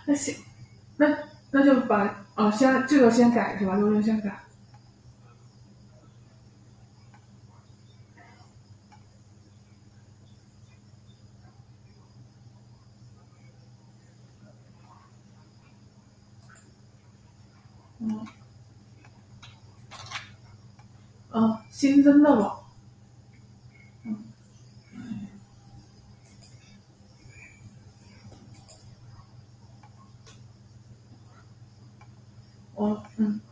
那行，那那就把先这个先改是吧？留言先改。嗯新增的网。哦